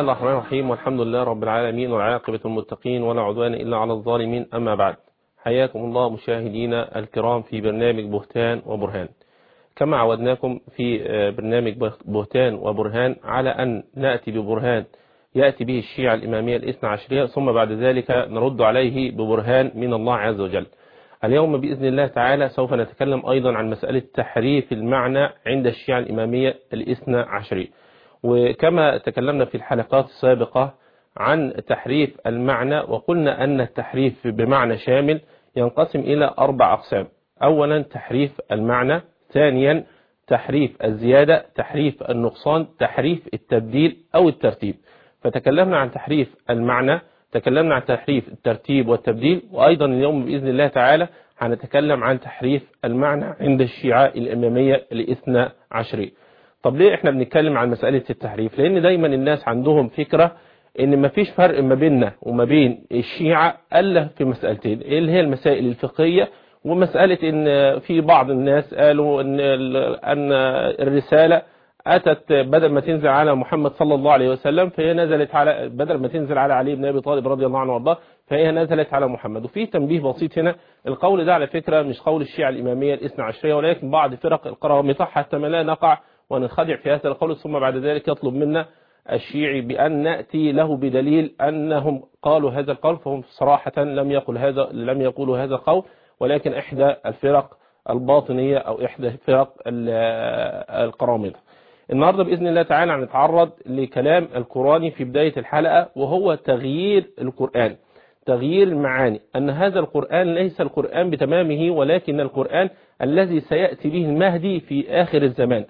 الله الرحمن الرحيم، والحمد لله رب العالمين، والعاقبة المتقين، ولا عدوان إلا على الظالمين. أما بعد، حياكم الله مشاهدينا الكرام في برنامج بهتان وبرهان. كما عودناكم في برنامج بهتان وبرهان على أن نأتي ببرهان يأتي به الشيعة الإمامية الاثنى عشرية، ثم بعد ذلك نرد عليه ببرهان من الله عز وجل. اليوم بإذن الله تعالى سوف نتكلم أيضا عن مسألة تحريف المعنى عند الشيعة الإمامية الاثنى عشرية. وكما تكلمنا في الحلقات السابقة عن تحريف المعنى، وقلنا أن التحريف بمعنى شامل ينقسم إلى 4 أقسام. أولا تحريف المعنى، ثانيا تحريف الزيادة، تحريف النقصان، تحريف التبديل أو الترتيب. فتكلمنا عن تحريف المعنى، تكلمنا عن تحريف الترتيب والتبديل، وأيضا اليوم بإذن الله تعالى هنتكلم عن تحريف المعنى عند الشيعة الإمامية الاثنى عشرية. طب ليه احنا بنتكلم عن مسألة التحريف؟ لأن دايما الناس عندهم فكرة ان مفيش فرق ما بيننا وما بين الشيعة الا في مسألتين، اللي هي المسائل الفقهية، ومسألة ان في بعض الناس قالوا ان الرسالة اتت بدل ما تنزل على محمد صلى الله عليه وسلم فهي نزلت على، بدل ما تنزل على علي بن ابي طالب رضي الله عنه وارضاه فهي نزلت على محمد. وفي تنبيه بسيط هنا، القول ده على فكرة مش قول الشيعة الإمامية الاثنى عشرية، ولكن بعض فرق القرامطة، حتى ما لا نقع وننخدع في هذا القول ثم بعد ذلك يطلب منا الشيعي بأن نأتي له بدليل أنهم قالوا هذا القول، فهم صراحة لم يقولوا هذا القول، ولكن إحدى الفرق الباطنية أو إحدى فرق القرامطة. النهاردة بإذن الله تعالى هنتعرض لكلام القرآني في بداية الحلقة، وهو تغيير القرآن، تغيير المعاني، أن هذا القرآن ليس القرآن بتمامه، ولكن القرآن الذي سيأتي به المهدي في آخر الزمان.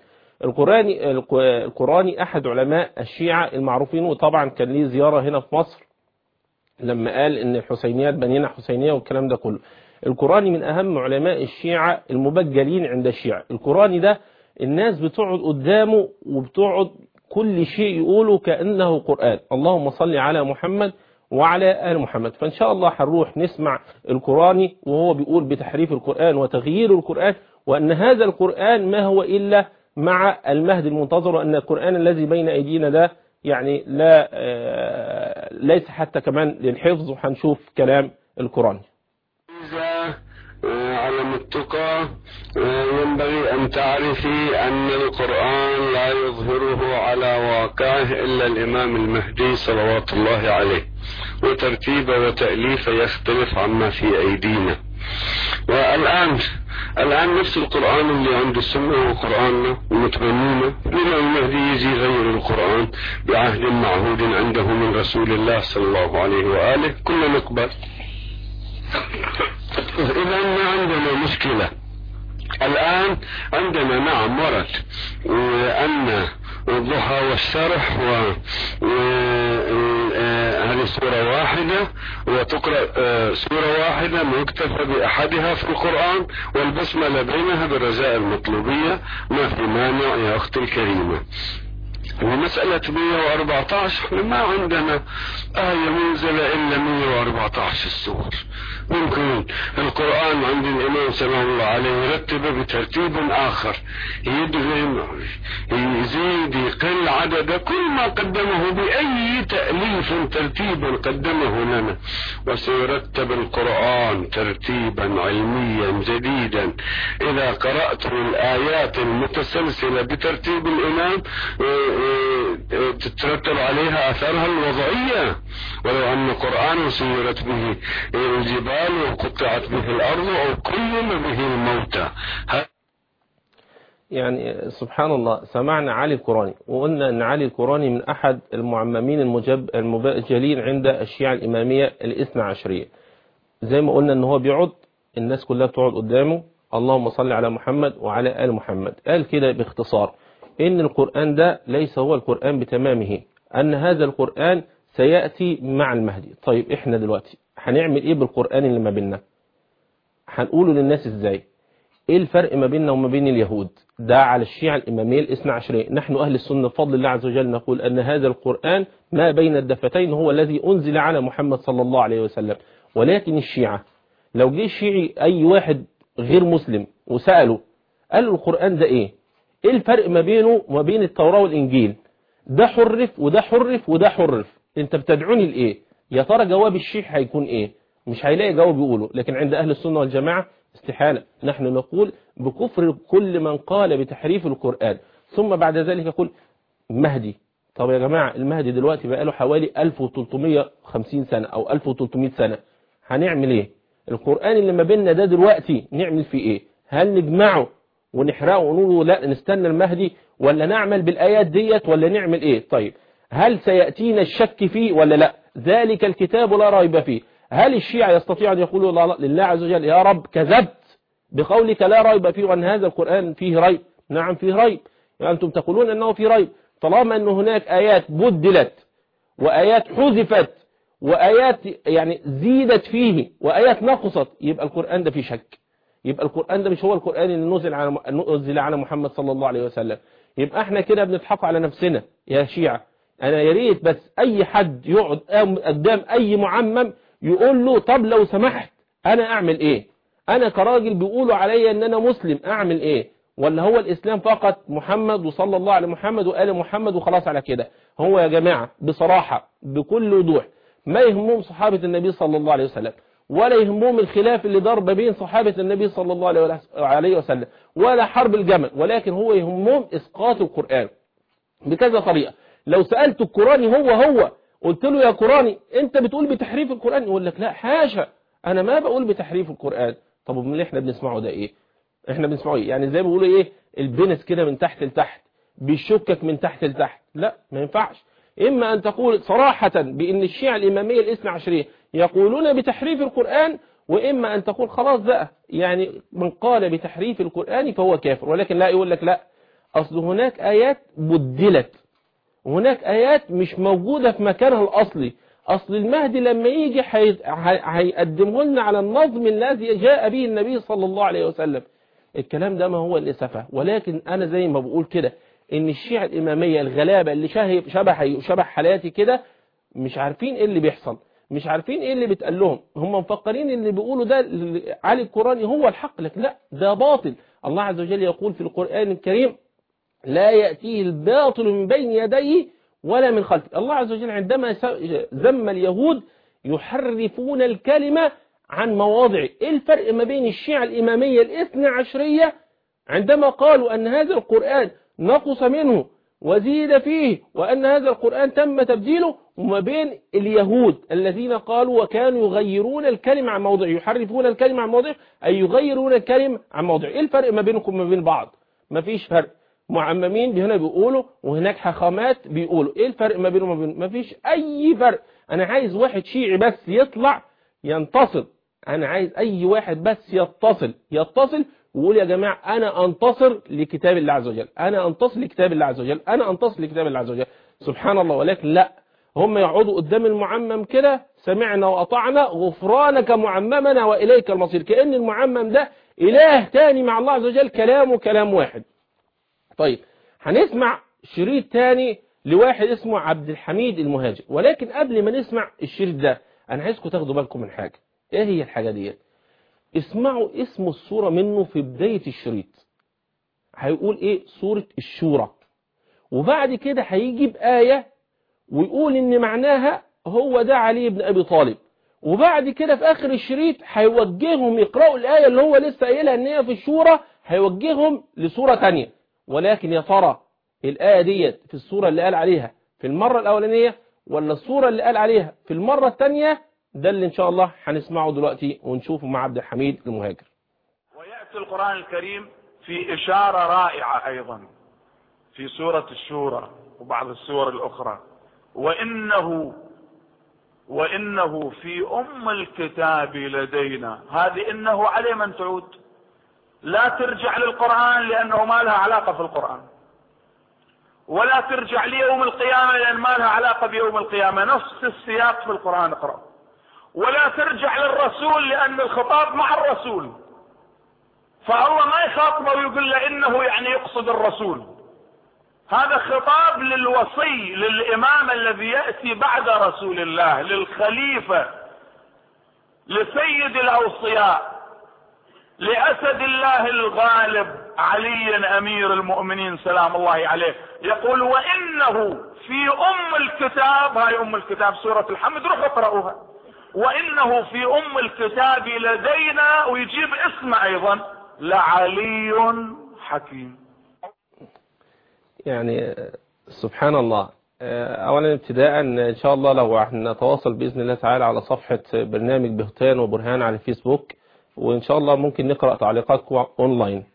القرآني أحد علماء الشيعة المعروفين، وطبعا كان ليه زيارة هنا في مصر لما قال إن الحسينيات بنينا حسينية والكلام ده كله. القرآني من أهم علماء الشيعة المبجلين عند الشيعة. القرآني ده الناس بتقعد قدامه وبتقعد كل شيء يقوله كأنه قرآن، اللهم صل على محمد وعلى آل محمد. فإن شاء الله هنروح نسمع القرآني وهو بيقول بتحريف القرآن وتغيير القرآن، وأن هذا القرآن ما هو إلا مع المهدي المنتظر، وأن القرآن الذي بين أيدينا ده يعني ليس حتى كمان للحفظ. وهنشوف كلام القرآن. علم التقى ينبغي أن تعرفي أن القرآن لا يظهره على واقعه إلا الإمام المهدي صلوات الله عليه، وترتيبه وتأليفه يختلف عما في أيدينا. والآن نفس القرآن اللي عند السنة هو قرآننا ومتمنينه، لما المهدي يجي يغير القرآن بعهد معهود عنده من رسول الله صلى الله عليه وآله، كلنا نقبل. إذا ما عندنا مشكلة. الآن عندنا نعم ورد أن الضحى والشرح هذه سورة واحدة، وتقرأ سورة واحدة مكتفى بأحدها في القرآن، والبسملة بينها بالرجاء المطلوبية، ما في مانع يا أختي الكريمة. ومسألة 114 ما عندنا آية منزلة إلا 114 السور. ممكن القرآن عند الإمام سلام الله عليه يرتبه بترتيب آخر، يدغم يزيد يقل عدد كل ما قدمه بأي تأليف ترتيبا قدمه لنا، وسيرتب القرآن ترتيبا علميا جديدا. إذا قرأت الآيات المتسلسلة بترتيب الإمام تترتب عليها أثرها الوضعية، ولو أن قرآن سيرت به الجبال وقطعت به الأرض أو كلم به الموتى. يعني سبحان الله، سمعنا علي القرآني وقلنا أن علي القرآني من أحد المعممين المبجلين عند الشيعة الإمامية الاثنى عشرية. زي ما قلنا أنه هو بيقعد الناس كلها بتقعد قدامه، اللهم صل على محمد وعلى آل محمد. قال كده باختصار إن القرآن ده ليس هو القرآن بتمامه، أن هذا القرآن سيأتي مع المهدي. طيب إحنا دلوقتي هنعمل إيه بالقرآن اللي ما بيننا؟ هنقوله للناس إزاي؟ إيه الفرق ما بيننا وما بين اليهود؟ ده على الشيعة الإمامية الاثنى عشرية. نحن أهل السنة بفضل الله عز وجل نقول أن هذا القرآن ما بين الدفتين هو الذي أنزل على محمد صلى الله عليه وسلم. ولكن الشيعة لو جه الشيعي أي واحد غير مسلم وسأله قال له القرآن ده إيه؟ إيه الفرق ما بينه وما بين التوراة والإنجيل؟ ده حرف وده حرف وده حرف، انت بتدعوني لايه؟ يا ترى جواب الشيخ هيكون ايه؟ مش هيلاقي جواب يقوله. لكن عند اهل السنة والجماعة استحالة، نحن نقول بكفر كل من قال بتحريف القرآن ثم بعد ذلك يقول مهدي. طب يا جماعة المهدي دلوقتي بقى له حوالي 1350 سنة او 1300 سنة، هنعمل ايه؟ القرآن اللي ما بيننا ده دلوقتي نعمل فيه ايه؟ هل نجمعه ونحرقه ونقول لا نستنى المهدي، ولا نعمل بالآيات ديت، ولا نعمل ايه؟ طيب هل سيأتينا الشك فيه ولا لا؟ ذلك الكتاب لا ريب فيه. هل الشيعة يستطيع أن يقولوا لله عز وجل يا رب كذبت بقولك لا ريب فيه وأن هذا القرآن فيه ريب؟ نعم فيه ريب. يعني أنتم تقولون أنه فيه ريب، طالما أن هناك آيات بدلت وآيات حذفت وآيات يعني زيدت فيه وآيات نقصت، يبقى القرآن ده فيه شك، يبقى القرآن ده مش هو القرآن اللي نزل على محمد صلى الله عليه وسلم. يبقى احنا كده بنضحك على نفسنا يا شيعة. انا يا ريت بس اي حد يقعد قدام اي معمم يقول له طب لو سمحت انا اعمل ايه؟ انا كراجل بيقولوا عليا ان انا مسلم اعمل ايه؟ ولا هو الاسلام فقط محمد وصلى الله على محمد وآل محمد وخلاص على كده؟ هو يا جماعة بصراحة بكل وضوح ما يهمهم صحابة النبي صلى الله عليه وسلم، ولا يهمهم الخلاف اللي ضرب بين صحابة النبي صلى الله عليه وسلم، ولا حرب الجمل، ولكن هو يهمهم اسقاط القرآن بكذا طريقة. لو سألت القراني هو قلت له يا قراني انت بتقول بتحريف القرآن، يقول لك لا حاشا انا ما بقول بتحريف القرآن. طب من اللي احنا بنسمعه ده ايه؟ احنا بنسمعه ايه؟ يعني زي ما بيقولوا ايه البنس كده من تحت لتحت، بيشكك من تحت لتحت. لا ما ينفعش. اما ان تقول صراحة بان الشيعة الامامية الاثنى عشرية يقولون بتحريف القرآن، واما ان تقول خلاص بقى يعني من قال بتحريف القرآن فهو كافر. ولكن لا، يقول لك لا اصل هناك ايات بدلت، هناك آيات مش موجودة في مكانها الأصلي، أصل المهدي لما يجي هيقدمه لنا على النظم الذي جاء به النبي صلى الله عليه وسلم. الكلام ده ما هو اللي سفه. ولكن أنا زي ما بقول كده إن الشيعة الإمامية الغلابة اللي شبه حالاتي كده مش عارفين إيه اللي بيحصل، مش عارفين إيه اللي بيتقال لهم، هم مفكرين اللي بيقولوا ده علي القرآني هو الحق. لك لا، ده باطل. الله عز وجل يقول في القرآن الكريم لا يأتيه الباطل من بين يديه ولا من خلفه. الله عز وجل عندما ذم اليهود يحرفون الكلمة عن مواضعه. ايه الفرق ما بين الشيعة الإمامية الاثنى عشرية عندما قالوا أن هذا القرآن نقص منه وزيد فيه وأن هذا القرآن تم تبديله، وما بين اليهود الذين قالوا وكانوا يغيرون الكلمة عن موضعه، يحرفون الكلمة عن موضعه أي يغيرون الكلمة عن موضعه. ايه الفرق ما بينكم وما بين بعض؟ ما فيش فرق. معممين هنا بيقولوا وهناك حخامات بيقولوا. ايه الفرق ما بينهم وما بينهم؟ ما فيش اي فرق. انا عايز واحد شيعي بس يطلع ينتصر، انا عايز اي واحد بس يتصل ويقول يا جماعة انا انتصر لكتاب الله عز وجل، انا انتصر لكتاب الله عز وجل، انا انتصر لكتاب الله عز وجل. سبحان الله. ولكن لا، هم يقعدوا قدام المعمم كده سمعنا وأطعنا غفرانك معممنا وإليك المصير، كأن المعمم ده إله تاني مع الله عز وجل، كلامه كلام واحد. طيب هنسمع شريط تاني لواحد اسمه عبد الحميد المهاجر. ولكن قبل ما نسمع الشريط ده انا عايزكم تاخدوا بالكم من حاجة. ايه هي الحاجة دي؟ اسمعوا اسم السورة منه في بداية الشريط، هيقول ايه؟ سورة الشورى. وبعد كده هيجيب آية ويقول ان معناها هو ده علي بن ابي طالب. وبعد كده في اخر الشريط هيوجههم يقرأوا الآية اللي هو لسه قايلها ان هي في الشورى، هيوجههم لسورة تانية. ولكن يا ترى الآية ديت في السورة اللي قال عليها في المرة الأولانية ولا السورة اللي قال عليها في المرة الثانية؟ ده اللي إن شاء الله هنسمعه دلوقتي ونشوفه مع عبد الحميد المهاجر. ويأتي القرآن الكريم في إشارة رائعة أيضا في سورة الشورى وبعض السور الأخرى، وإنه في أم الكتاب لدينا. هذه إنه عليه من تعود، لا ترجع للقرآن لأنه ما لها علاقة في القرآن، ولا ترجع ليوم القيامة لأن ما لها علاقة بيوم القيامة، نفس السياق في القرآن اقرأ. ولا ترجع للرسول لأن الخطاب مع الرسول، فالله ما يخاطبه ويقول له إنه يعني يقصد الرسول. هذا خطاب للوصي، للإمام الذي يأتي بعد رسول الله، للخليفة، لسيد الأوصياء. لأسد الله الغالب علي أمير المؤمنين سلام الله عليه يقول وإنه في الكتاب، هاي الكتاب سورة الحمد، روحوا اقرأوها، وإنه في الكتاب لدينا، ويجيب اسمه أيضا، لعلي حكيم. يعني سبحان الله. اولا ابتداء ان شاء الله لو نتواصل باذن الله تعالى على صفحه برنامج بهتان وبرهان على الفيسبوك، وان شاء الله ممكن نقرا تعليقاتكم اونلاين.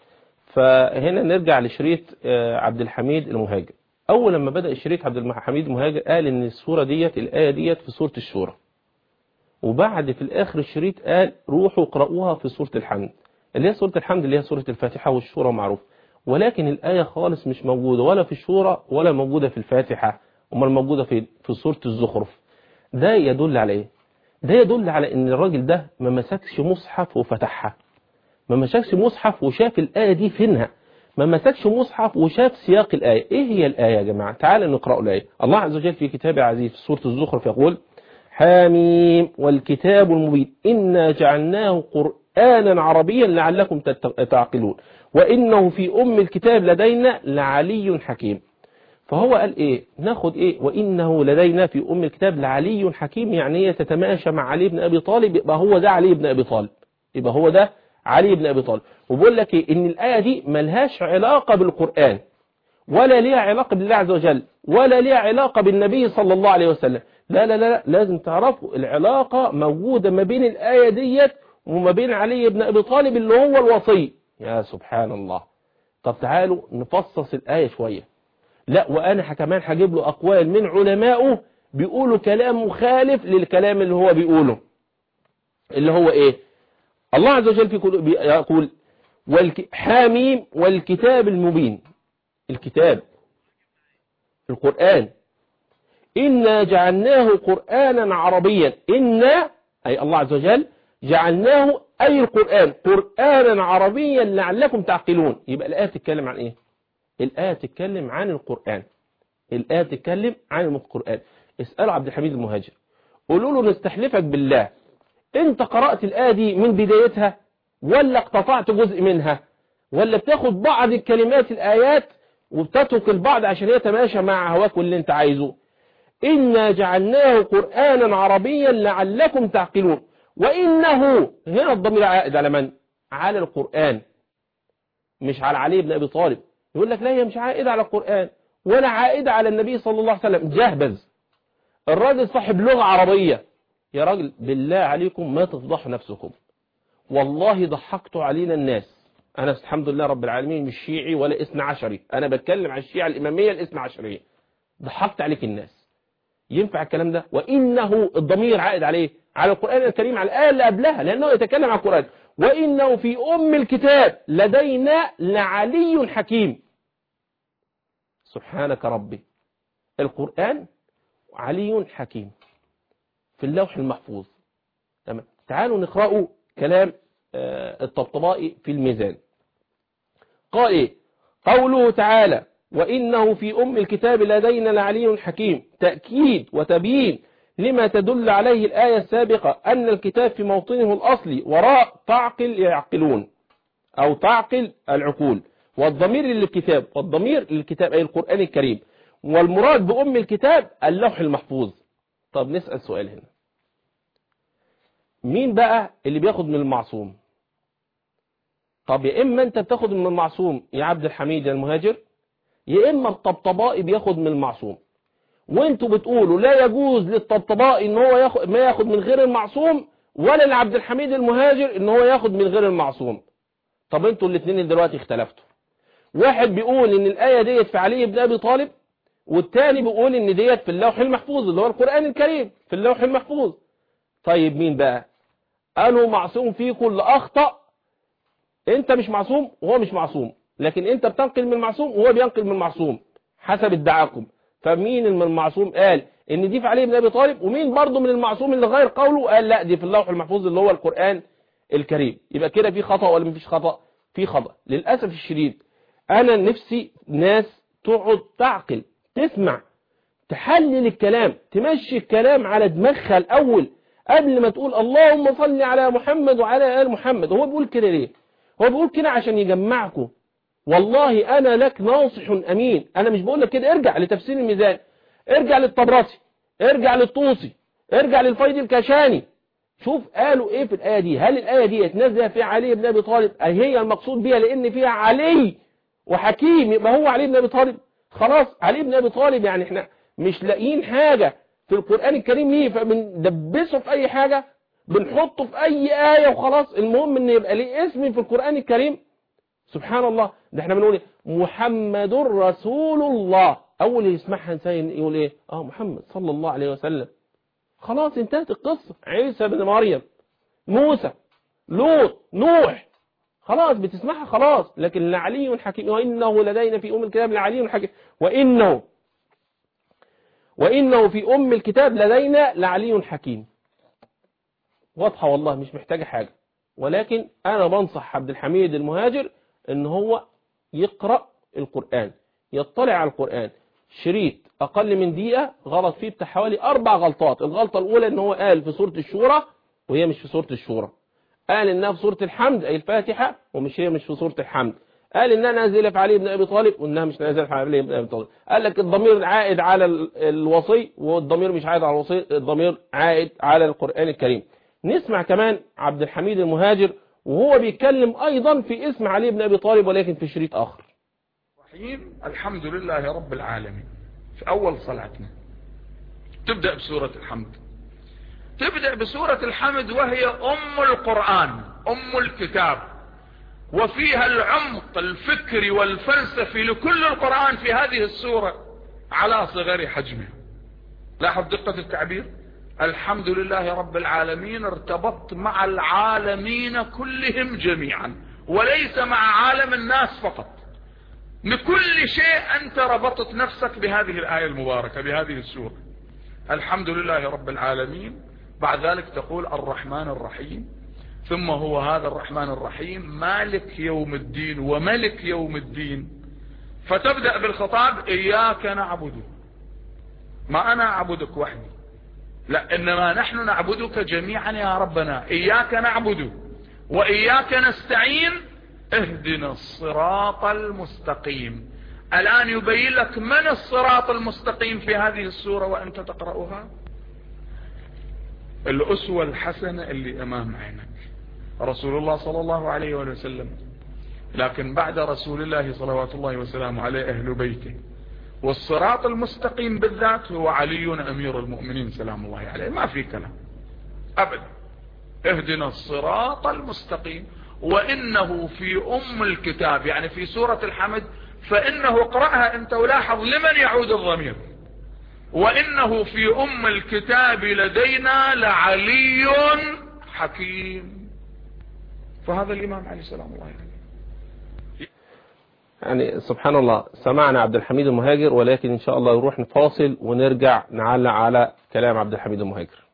فهنا نرجع لشريط عبد الحميد المهاجر. اول لما بدا شريط عبد الحميد المهاجر قال ان السوره ديت، الايه ديت في سوره الشورى، وبعد في الاخر الشريط قال روحوا اقرأوها في سوره الحمد، اللي هي سوره الحمد اللي هي سوره الفاتحه، والشورى معروف، ولكن الآية خالص مش موجودة ولا في الشورى ولا موجودة في الفاتحة، امال موجودة في سورة الزخرف. ده يدل على ايه؟ ده يدل على ان الراجل ده ما مسكش مصحف وفتحها، ما مسكش مصحف وشاف الآية دي فينها، ما مسكش مصحف وشاف سياق الآية. ايه هي الآية يا جماعة؟ تعالوا نقرأ الآية. الله عز وجل في كتابه العزيز في سورة الزخرف يقول حاميم والكتاب المبين إنا جعلناه قرآنا عربيا لعلكم تعقلون وإنه في الكتاب لدينا لعلي حكيم. فهو قال إيه؟ ناخد إيه؟ وإنه لدينا في الكتاب لعلي حكيم، يعني هي تتماشى مع علي بن أبي طالب، يبقى هو ده علي بن أبي طالب، يبقى هو ده علي بن أبي طالب. وبقول لك إيه؟ إن الآية دي ملهاش علاقة بالقرآن، ولا ليها علاقة بالله عز وجل، ولا ليها علاقة بالنبي صلى الله عليه وسلم. لا لا لا، لازم تعرفوا العلاقة موجودة ما بين الآية ديت وما بين علي بن أبي طالب اللي هو الوصي. يا سبحان الله. طب تعالوا نفصص الآية شوية. لا، وأنا كمان هجيب له أقوال من علمائه بيقولوا كلام مخالف للكلام اللي هو بيقوله، اللي هو إيه؟ الله عز وجل يقول حاميم والكتاب المبين، الكتاب القرآن، إنا جعلناه قرآنا عربيا، إنا أي الله عز وجل جعلناه أي القرآن قرآنا عربيا لعلكم تعقلون. يبقى الآية تتكلم عن إيه؟ الآية تتكلم عن القرآن، الآية تتكلم عن القرآن. اسألوا عبد الحميد المهاجر، قولوا له نستحلفك بالله أنت قرأت الآية دي من بدايتها ولا اقتطعت جزء منها، ولا بتاخد بعض الكلمات الآيات وبتترك البعض عشان يتماشى مع هواك واللي انت عايزه. إنا جعلناه قرآنا عربيا لعلكم تعقلون. وإنه هنا الضمير عائد على من؟ على القرآن، مش على علي بن أبي طالب. يقول لك لا، هي مش عائدة على القرآن ولا عائدة على النبي صلى الله عليه وسلم. جهبذ، الراجل صاحب لغة عربية. يا راجل بالله عليكم ما تفضحوا نفسكم، والله ضحكتوا علينا الناس. أنا الحمد لله رب العالمين مش شيعي ولا إثنى عشري، أنا بتكلم عن الشيعة الإمامية الإثنى عشرية. ضحكت عليك الناس، ينفع الكلام ده؟ وإنه الضمير عائد عليه على القرآن الكريم، على الآية اللي قبلها، لأنه يتكلم عن القرآن. وإنه في الكتاب لدينا لعلي حكيم. سبحانك ربي، القرآن علي حكيم في اللوح المحفوظ. تمام. تعالوا نقرأوا كلام الطبطبائي في الميزان. قال إيه؟ قوله تعالى وإنه في الكتاب لدينا لعلي حكيم، تأكيد وتبيين لما تدل عليه الآية السابقة أن الكتاب في موطنه الأصلي وراء تعقل يعقلون أو تعقل العقول، والضمير للكتاب، والضمير للكتاب أي القرآن الكريم، والمراد الكتاب اللوح المحفوظ. طب نسأل سؤال هنا، مين بقى اللي بياخد من المعصوم؟ طب يا إما أنت بتاخد من المعصوم يا عبد الحميد يا المهاجر، يا إما الطبطبائي بياخد من المعصوم، وانتوا بتقولوا لا يجوز للطبطبائي ان هو ما ياخد من غير المعصوم، ولا لعبد الحميد المهاجر ان هو ياخد من غير المعصوم. طب انتوا الاثنين دلوقتي اختلفتوا، واحد بيقول ان الآية ديت في علي بن أبي طالب، والتاني بيقول ان ديت في اللوح المحفوظ اللي هو القرآن الكريم في اللوح المحفوظ. طيب مين بقى؟ قالوا معصوم فيكم اللي أخطأ. انت مش معصوم وهو مش معصوم، لكن انت بتنقل من المعصوم وهو بينقل من المعصوم حسب ادعاكم. فمين من المعصوم قال ان دي في علي بن أبي طالب، ومين برضو من المعصوم اللي غير قوله قال لا دي في اللوح المحفوظ اللي هو القرآن الكريم؟ يبقى كده في خطأ ولا مفيش خطأ؟ في خطأ للأسف الشديد. انا نفسي ناس تقعد تعقل، تسمع، تحلل الكلام، تمشي الكلام على دماغها الأول قبل ما تقول اللهم صل على محمد وعلى آل محمد. هو بيقول كده ليه؟ هو بيقول كده عشان يجمعكم. والله أنا لك ناصح أمين. أنا مش بقول لك كده، ارجع لتفسير الميزان، ارجع للطبرسي، ارجع للطوسي، ارجع للفيض الكاشاني، شوف قالوا ايه في الآية دي. هل الآية دي يتنزل فيها علي بن أبي طالب؟ هي المقصود بها لأن فيها علي وحكيم، يبقى هو علي بن أبي طالب. خلاص علي بن أبي طالب، يعني احنا مش لاقيين حاجة في القرآن الكريم ليه فبندبسه في أي حاجة، بنحطه في أي آية وخلاص. المهم ان يبقى ليه اسم في القرآن الكريم. سبحان الله، ده احنا بنقول محمد رسول الله، أول يسمعها إنسان يقول ايه؟ محمد صلى الله عليه وسلم. خلاص انتهت القصة. عيسى بن مريم، موسى، لوط، نوح، خلاص بتسمعها خلاص. لكن لعلي حكيم، وإنه لدينا في أم الكتاب لعلي حكيم، وإنه في أم الكتاب لدينا لعلي حكيم. واضحة والله، مش محتاجة حاجة. ولكن أنا بنصح عبد الحميد المهاجر إن هو يقرأ القرآن، يطلع على القرآن. شريط أقل من دقيقة غلط فيه بتاع حوالي 4 غلطات. الغلطة الأولى إن هو قال في سورة الشورى وهي مش في سورة الشورى، قال إنها في سورة الحمد أي الفاتحة ومش مش في سورة الحمد، قال إنها نازلة في علي بن أبي طالب وإنها مش نازلة في علي بن أبي طالب، قال لك الضمير عائد على الوصي والضمير مش عائد على الوصي، الضمير عائد على القرآن الكريم. نسمع كمان عبد الحميد المهاجر وهو بيتكلم أيضا في اسم علي بن أبي طالب ولكن في شريط آخر. الحمد لله رب العالمين. في أول صلاتنا تبدأ بسورة الحمد، تبدأ بسورة الحمد وهي أم القرآن، أم الكتاب، وفيها العمق الفكري والفلسفي لكل القرآن في هذه السورة على صغر حجمه. لاحظ دقة التعبير، الحمد لله رب العالمين ارتبطت مع العالمين كلهم جميعا وليس مع عالم الناس فقط. لكل شيء أنت ربطت نفسك بهذه الآية المباركة بهذه السورة. الحمد لله رب العالمين، بعد ذلك تقول الرحمن الرحيم، ثم هو هذا الرحمن الرحيم مالك يوم الدين وملك يوم الدين. فتبدأ بالخطاب إياك نعبد، ما أنا أعبدك وحدي، لا إنما نحن نعبدك جميعا يا ربنا. إياك نعبد وإياك نستعين اهدنا الصراط المستقيم. الآن يبين لك من الصراط المستقيم في هذه السورة وأنت تقرأها. الأسوة الحسنة اللي أمام عينك رسول الله صلى الله عليه وسلم، لكن بعد رسول الله صلوات الله وسلامه عليه أهل بيته. والصراط المستقيم بالذات هو علي أمير المؤمنين سلام الله عليه، ما في كلام أبدا. اهدنا الصراط المستقيم، وإنه في أم الكتاب يعني في سورة الحمد، فإنه اقرأها أنت ولاحظ لمن يعود الضمير. وإنه في أم الكتاب لدينا لعلي حكيم. فهذا الإمام عليه سلام الله عليه. يعني سبحان الله، سمعنا عبد الحميد المهاجر، ولكن إن شاء الله نروح نفاصل ونرجع نعلق على كلام عبد الحميد المهاجر.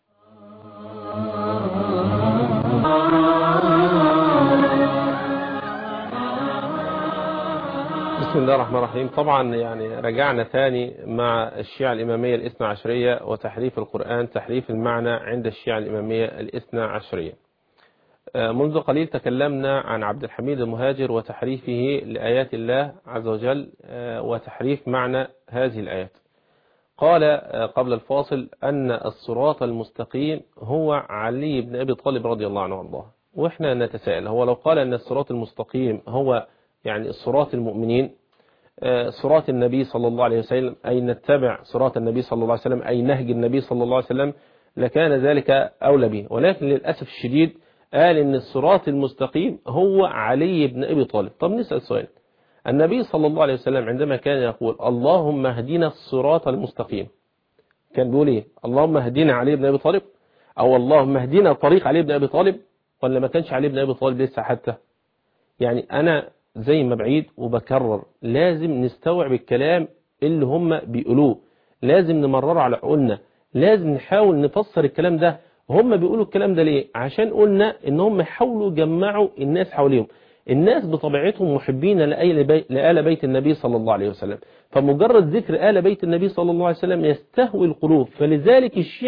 بسم الله الرحمن الرحيم. طبعا يعني رجعنا ثاني مع الشيعة الإمامية الاثنى عشرية وتحريف القرآن تحريف المعنى عند الشيعة الإمامية الاثنى عشرية. منذ قليل تكلمنا عن عبد الحميد المهاجر وتحريفه لآيات الله عز وجل وتحريف معنى هذه الآيات. قال قبل الفاصل أن الصراط المستقيم هو علي بن أبي طالب رضي الله عنه وارضاه. وإحنا نتساءل، هو لو قال أن الصراط المستقيم هو يعني صراط المؤمنين، صراط النبي صلى الله عليه وسلم، أي نتبع صراط النبي صلى الله عليه وسلم، أي نهج النبي صلى الله عليه وسلم، لكان ذلك أولى به. ولكن للأسف الشديد قال إن الصراط المستقيم هو علي بن أبي طالب. طب نسأل سؤال، النبي صلى الله عليه وسلم عندما كان يقول اللهم اهدنا الصراط المستقيم كان بيقول إيه؟ اللهم اهدنا علي بن أبي طالب، أو اللهم اهدنا طريق علي بن أبي طالب، ولا ما كانش علي بن أبي طالب لسه حتى؟ يعني أنا زي ما بعيد وبكرر، لازم نستوعب الكلام اللي هم بيقولوه، لازم نمرره على عقولنا، لازم نحاول نفسر الكلام ده. هم بيقولوا الكلام ده ليه؟ عشان قلنا ان هم يحاولوا يجمعوا الناس حواليهم. الناس بطبيعتهم محبين لآل بيت النبي صلى الله عليه وسلم، فمجرد ذكر آل بيت النبي صلى الله عليه وسلم يستهوي القلوب. فلذلك الشيعة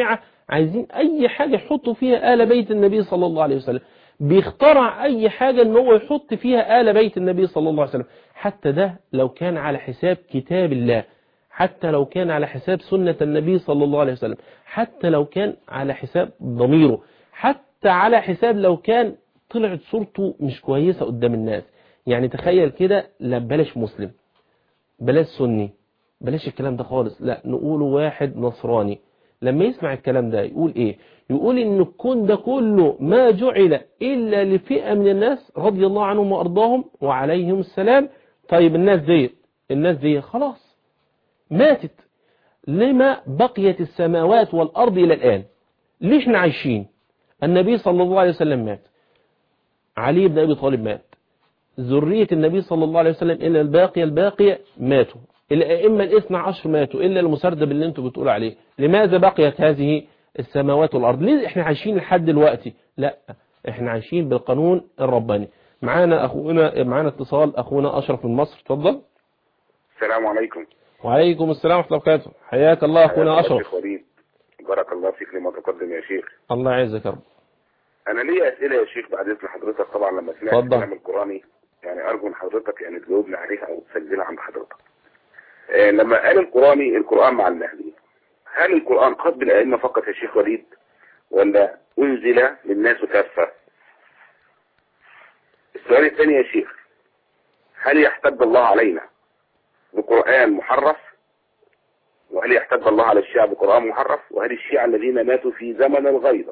عايزين اي حاجة يحطوا فيها آل بيت النبي صلى الله عليه وسلم، بيخترع اي حاجة ان هو يحط فيها آل بيت النبي صلى الله عليه وسلم، حتى ده لو كان على حساب كتاب الله، حتى لو كان على حساب سنة النبي صلى الله عليه وسلم، حتى لو كان على حساب ضميره، حتى على حساب لو كان طلعت صورته مش كويسة قدام الناس. يعني تخيل كده، لا بلاش مسلم، بلاش سني، بلاش الكلام ده خالص، لا نقوله واحد نصراني لما يسمع الكلام ده يقول ايه؟ يقول ان الكون ده كله ما جعل الا لفئة من الناس رضي الله عنهم وارضاهم وعليهم السلام. طيب الناس دي خلاص ماتت، لما بقيت السماوات والارض الى الان؟ ليه احنا عايشين؟ النبي صلى الله عليه وسلم مات، علي بن ابي طالب مات، ذرية النبي صلى الله عليه وسلم إلا الباقية ماتوا، الأئمة الاثنى عشر ماتوا إلا المسردب اللي انتوا بتقولوا عليه. لماذا بقيت هذه السماوات والأرض؟ ليه احنا عايشين لحد دلوقتي؟ لا، احنا عايشين بالقانون الرباني. معانا اتصال أخونا أشرف من مصر، اتفضل. السلام عليكم. وعليكم السلام ورحمة الله وبركاته. حياك الله أخونا أشرف. شيخ وليد، بارك الله فيك لما تقدم يا شيخ. الله يعزك يا رب. أنا لي أسئلة يا شيخ بعد إذن حضرتك، طبعا لما سمعت الكلام القرآني يعني أرجو من حضرتك يعني تجاوبني عليها أو تسجلها عند حضرتك. لما قال القرآن مع المهدي، هل القرآن خاص بالأئمة فقط يا شيخ وليد ولا أنزل للناس كافة؟ السؤال الثاني يا شيخ، هل يحتج الله علينا بقرآن محرف؟ وهل يحتج الله على الشيعة بقرآن محرف؟ وهل الشيعة الذين ماتوا في زمن الغيبة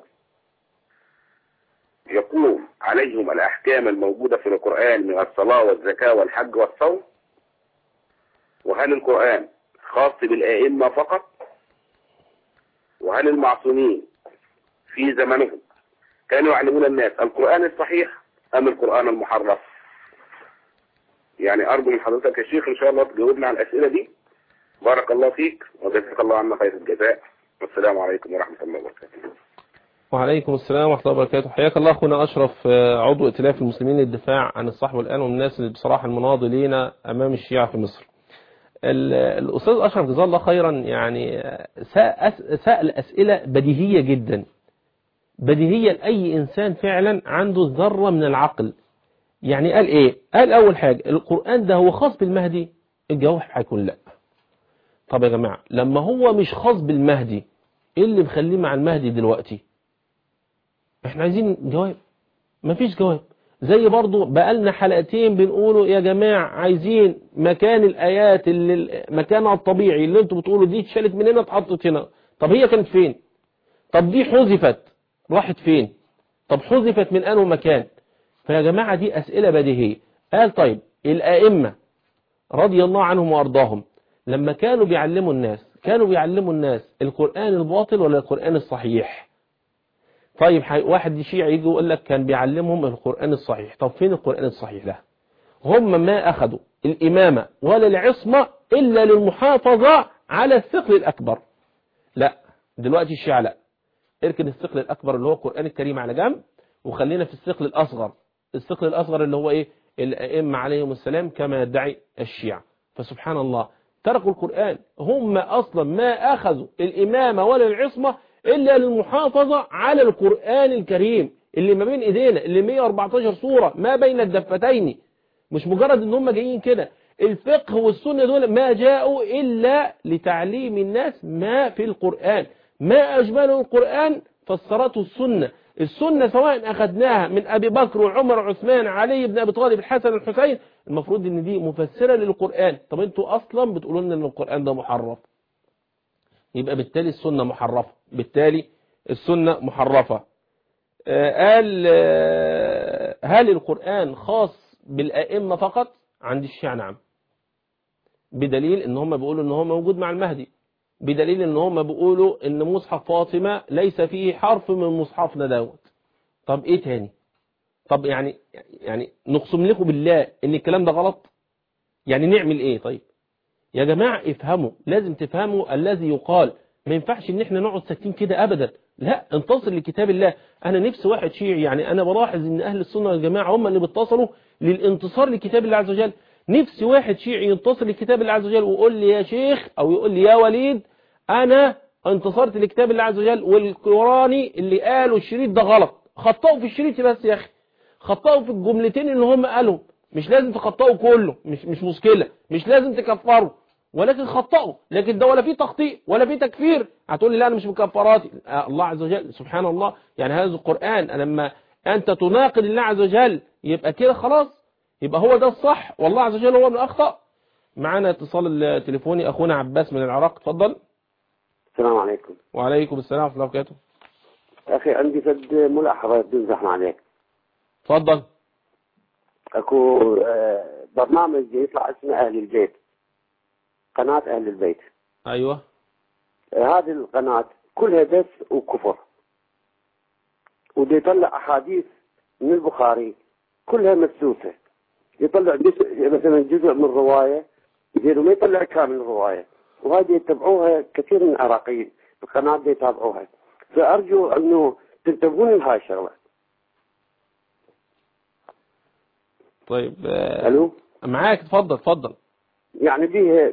يقوم عليهم الأحكام الموجودة في القرآن من الصلاة والزكاة والحج والصوم؟ وهل القرآن خاص بالآئمة فقط؟ وهل المعصومين في زمنهم كانوا يعلمون الناس القرآن الصحيح أم القرآن المحرف؟ يعني أرجو من حضرتك يا شيخ إن شاء الله تجاوبنا على الأسئلة دي. بارك الله فيك وجزاك الله عنا خير الجزاء، والسلام عليكم ورحمة الله وبركاته. وعليكم السلام ورحمة الله وبركاته. حياك الله أخونا أشرف، عضو ائتلاف المسلمين للدفاع عن الصح والآن، ومن الناس اللي بصراحة المناضلين أمام الشيعة في مصر. الأستاذ أشرف جزاه الله خيرا يعني سأل أسئلة بديهية جدا، بديهية لأي إنسان فعلا عنده ذرة من العقل. يعني قال إيه؟ قال أول حاجة القرآن ده هو خاص بالمهدي؟ الجواب هيكون لا. طب يا جماعة لما هو مش خاص بالمهدي، إيه اللي مخليه مع المهدي دلوقتي؟ احنا عايزين جواب، مفيش جواب. زي برضو بقالنا حلقتين بنقولوا يا جماعة عايزين مكان الآيات اللي مكانها الطبيعي اللي انتوا بتقولوا دي اتشالت من هنا اتحطت هنا، طب هي كانت فين؟ طب دي حذفت راحت فين؟ طب حذفت من أنه مكان؟ فيا جماعة دي أسئلة بديهية. قال طيب الآئمة رضي الله عنهم وأرضاهم لما كانوا بيعلموا الناس القرآن الباطل ولا القرآن الصحيح؟ طيب واحد شيعي يجي يقول لك كان بيعلمهم القرآن الصحيح. طب فين القرآن الصحيح ده؟ هم ما أخذوا الإمامة ولا العصمة إلا للمحافظة على الثقل الأكبر. لا دلوقتي الشيعة لا، اركن الثقل الأكبر اللي هو القرآن الكريم على جنب وخلينا في الثقل الأصغر. الثقل الأصغر اللي هو إيه؟ الأئمة عليهم السلام كما يدعي الشيعة. فسبحان الله تركوا القرآن، هم أصلا ما أخذوا الإمامة ولا العصمة إلا للمحافظة على القرآن الكريم اللي ما بين إيدينا، اللي 114 سورة ما بين الدفتين. مش مجرد إن هم جايين كده، الفقه والسنة دول ما جاءوا إلا لتعليم الناس ما في القرآن، ما أجمله القرآن فسرته السنة. السنة سواء أخذناها من أبي بكر وعمر وعثمان علي بن أبي طالب الحسن الحسين، المفروض إن دي مفسرة للقرآن. طب أنتوا أصلا بتقولوا لنا إن القرآن ده محرف، يبقى بالتالي السنة محرفة. قال هل القرآن خاص بالأئمة فقط؟ عند الشيعة نعم، بدليل ان هم بيقولوا ان هو موجود مع المهدي، بدليل ان هم بيقولوا ان مصحف فاطمة ليس فيه حرف من مصحفنا دوت. طب ايه تاني؟ طب يعني نقسم لكم بالله ان الكلام ده غلط، يعني نعمل ايه؟ طيب يا جماعة افهموا، لازم تفهموا الذي يقال. ما ينفعش ان احنا نقعد ساكتين كده ابدا، لا انتصر لكتاب الله. انا نفس واحد شيعي، يعني انا بلاحظ ان اهل السنة والجماعة هم اللي بيتصلوا للانتصار لكتاب الله عز وجل. نفسي واحد شيعي ينتصر لكتاب الله عز وجل ويقول لي يا شيخ او يقول لي يا وليد انا انتصرت لكتاب الله عز وجل. والقراني اللي قالوا الشريط ده غلط خطأوا في الشريط بس يا اخي، خطأوا في الجملتين اللي هم قالوا، مش لازم تخطئوا كله، مش مشكلة، مش لازم تكفروا، ولكن خطأوا. لكن ده ولا فيه تخطيء ولا فيه تكفير. هتقول لي لا انا مش مكفراتي. الله عز وجل سبحان الله، يعني هذا القرآن لما انت تناقض الله عز وجل يبقى كده خلاص، يبقى هو ده الصح والله عز وجل هو من اخطأ. معانا اتصال التليفوني اخونا عباس من العراق، اتفضل. السلام عليكم. وعليكم السلام ورحمة الله وبركاته. اخي عندي فد ملاحظة بدون زحمة عليك. اتفضل. اكو برنامج يطلع اسمه اهل البيت، قناة اهل البيت. ايوه. هذه القناة كلها بس وكفر، ودي يطلع احاديث من البخاري كلها مسوسة، يطلع مثلا جزء من رواية يديروا ما يطلع كامل الرواية، وهذه يتبعوها كثير من العراقيين القناة دي يتابعوها. فأرجو أنه تنتبهون لهاي الشغلة. طيب ألو معاك، اتفضل. يعني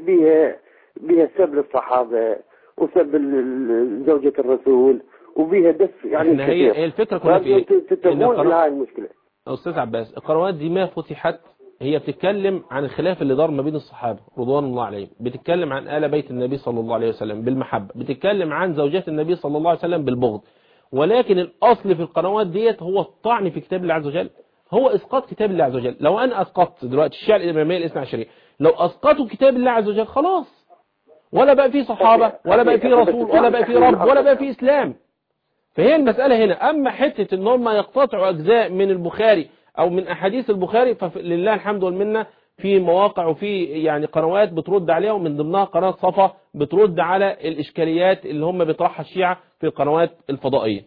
بيها سب للصحابة وسب زوجة الرسول وبيها دس يعني هي الفكرة كلها في ايه؟ تنتبهون لهاي المشكلة. أستاذ عباس، القنوات دي ما فتحت هي بتتكلم عن الخلاف اللي دار ما بين الصحابة رضوان الله عليهم، بتتكلم عن آل بيت النبي صلى الله عليه وسلم بالمحبة، بتتكلم عن زوجات النبي صلى الله عليه وسلم بالبغض. ولكن الأصل في القنوات ديت هو الطعن في كتاب الله عز وجل، هو إسقاط كتاب الله عز وجل. لو أنا أسقطت دلوقتي الشيعة الإمامية الاثنى عشرية، لو أسقطوا كتاب الله عز وجل خلاص، ولا بقى فيه صحابة ولا بقى فيه رسول ولا بقى فيه رب ولا بقى فيه إسلام. فهي المسألة هنا. أما حتة إن هم يقتطعوا أجزاء من البخاري أو من أحاديث البخاري، فلله الحمد والمنة في مواقع وفي يعني قنوات بترد عليها، ومن ضمنها قناة صفا بترد على الإشكاليات اللي هم بيطرحها الشيعة في القنوات الفضائية.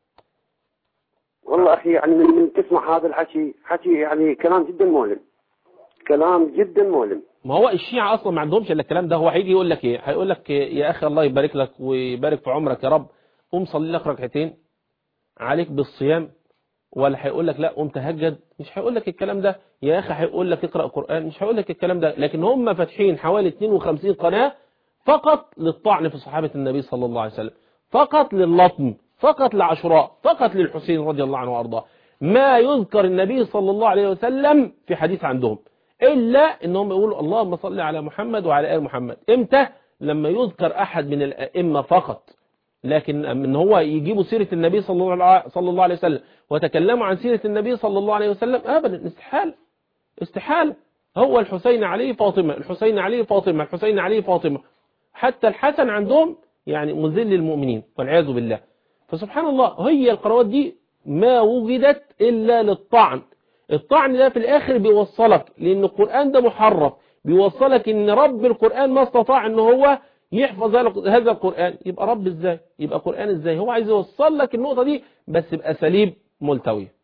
والله أخي يعني من تسمع هذا الحكي يعني كلام جدا مؤلم، كلام جدا مؤلم. ما هو الشيعة أصلا ما عندهمش إلا الكلام ده. هو هيجي يقول لك إيه؟ هيقول لك يا أخي الله يبارك لك ويبارك في عمرك يا رب، قوم صلي لك ركعتين عليك بالصيام، ولا هيقول لك لا قوم تهجد. مش هيقول لك الكلام ده. يا اخي هيقول لك اقرأ قرآن، مش هيقول لك الكلام ده. لكن هم فاتحين حوالي 52 قناة فقط للطعن في صحابة النبي صلى الله عليه وسلم، فقط لللطم، فقط لعاشوراء، فقط للحسين رضي الله عنه وارضاه. ما يذكر النبي صلى الله عليه وسلم في حديث عندهم الا انهم يقولوا اللهم صل على محمد وعلى ال محمد. امتى؟ لما يذكر احد من الائمة فقط. لكن ان هو يجيبوا سيرة النبي صلى الله عليه وسلم وتكلموا عن سيرة النبي صلى الله عليه وسلم ابدا، استحالة. هو الحسين عليه فاطمة، الحسين عليه فاطمة، الحسين عليه فاطمة، حتى الحسن عندهم يعني مذل المؤمنين والعياذ بالله. فسبحان الله، هي القنوات دي ما وجدت الا للطعن. الطعن ده في الاخر بيوصلك، لان القرآن ده محرف، بيوصلك ان رب القرآن ما استطاع ان هو يحفظ هذا القرآن، يبقى رب ازاي؟ يبقى قرآن ازاي؟ هو عايز يوصل لك النقطة دي بس بأساليب ملتوية.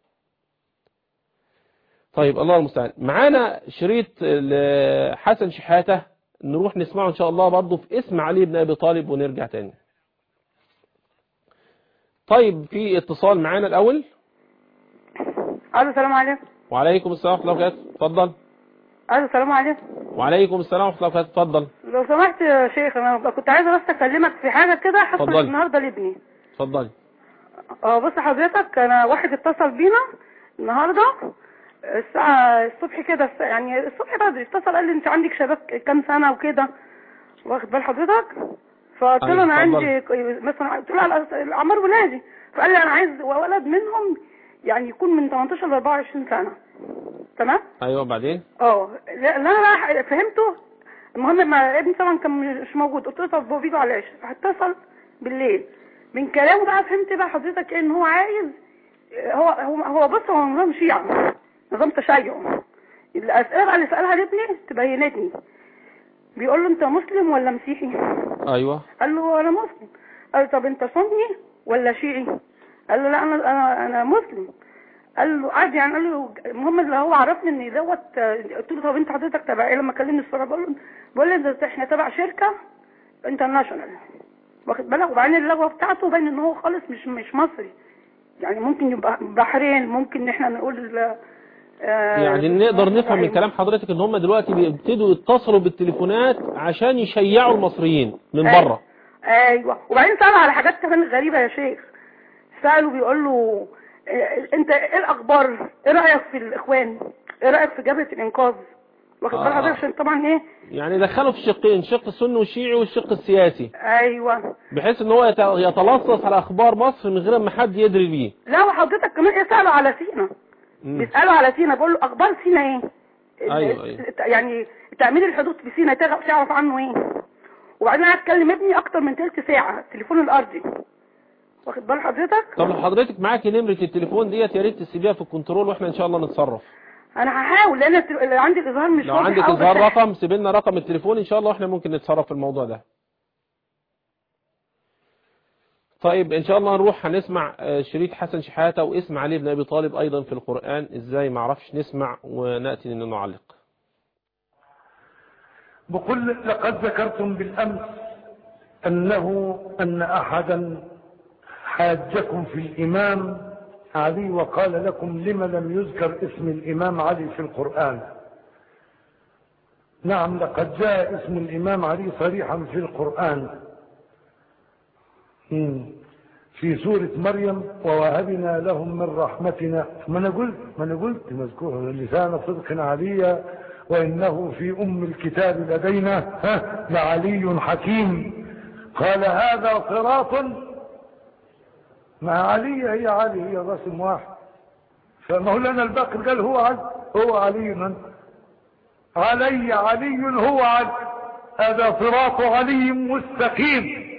طيب الله المستعان. معانا شريط حسن شحاتة نروح نسمعه ان شاء الله برضه في اسم علي بن ابي طالب ونرجع تاني. طيب في اتصال معانا الاول. الو السلام عليكم. وعليكم السلام ورحمة الله وبركاته، اتفضل. الو السلام عليكم. وعليكم السلام ورحمة الله وبركاته، اتفضل. لو سمحت يا شيخ انا كنت عايزه بس اكلمك في حاجه كده حصلت النهارده لابني. اتفضلي. بص حضرتك، انا واحد اتصل بينا النهارده الساعه الصبح كده، يعني الصبح بدري اتصل قال لي انت عندك شباب كام سنه وكده، واخد بال حضرتك؟ فقلت له انا عندي مثلا، قلت له اعمار ولادي، فقال لي انا عايز ولد منهم يعني يكون من 18 ل 24 سنه. تمام؟ ايوه بعدين؟ لا انا بقى فهمته. المهم ما ابني طبعا كان مش موجود، قلت له طب هو بيجوا على العشاء، فاتصل بالليل. من كلامه بقى فهمت بقى حضرتك ان هو عايز، هو بص، هو نظام شيعة، نظام تشيع. الاسئله بقى اللي سالها لابني تبينتني. بيقول له انت مسلم ولا مسيحي؟ ايوه. قال له انا مسلم. قال له طب انت سني ولا شيعي؟ قال له لا انا مسلم. قال له عادي يعني. قال له المهم اللي هو عرفني ان دوت. قلت له طب انت حضرتك تبع ايه؟ لما كلمني الصراحه بقول له احنا تبع شركه انترناشونال، واخد بالك؟ وبعدين اللغه بتاعته باين ان هو خالص مش مصري، يعني ممكن يبقى بحرين، ممكن ان احنا نقول يعني نقدر نفهم من كلام حضرتك ان هم دلوقتي بيبتدوا يتصلوا بالتليفونات عشان يشيعوا المصريين من بره. ايوه. وبعدين سألوا على حاجات كمان غريبة يا شيخ. سألوا بيقول له انت ايه الاخبار، ايه رأيك في الاخوان، ايه رأيك في جبهة الانقاذ، واخد بال حضرتك؟ عشان طبعا ايه يعني دخلوا في شقين، شق السني والشيعي والشق السياسي. ايوه. بحيث ان هو يتلصص على اخبار مصر من غير ما حد يدري بيه. لا وحضرتك كمان ايه، سألوا على سينا. بيسألوا على سينا، بقول له اخبار سينا ايه. ايوه. يعني تأمين الحدود في سينا تعرف عنه ايه. وبعدين انا اتكلم ابني اكتر من ثلث ساعة التليفون الارضي، واخد بال حضرتك؟ طب لو حضرتك معاكي نمرة التليفون ديت يا ريت تسيبيها في الكنترول واحنا ان شاء الله نتصرف. انا هحاول، لان عندي الاظهار مش لو واضح. عندك اظهار رقم سيب لنا رقم التليفون ان شاء الله واحنا ممكن نتصرف في الموضوع ده. طيب ان شاء الله نروح هنسمع شريط حسن شحاتة واسم علي بن ابي طالب ايضا في القرآن ازاي، ما اعرفش نسمع ونأتي ان نعلق. بقول لقد ذكرتم بالامس ان احدا حاجكم في الامام علي وقال لكم لما لم يذكر اسم الامام علي في القرآن. نعم، لقد جاء اسم الامام علي صريحا في القرآن في سورة مريم، ووهبنا لهم من رحمتنا. ما انا قلت مذكور لسان صدق عليا وانه في الكتاب لدينا لعلي حكيم. قال هذا صراط مع علي، هي علي هي رسم واحد. فمولانا الباقر قال هو علي من علي هو علي، هذا صراط علي مستقيم.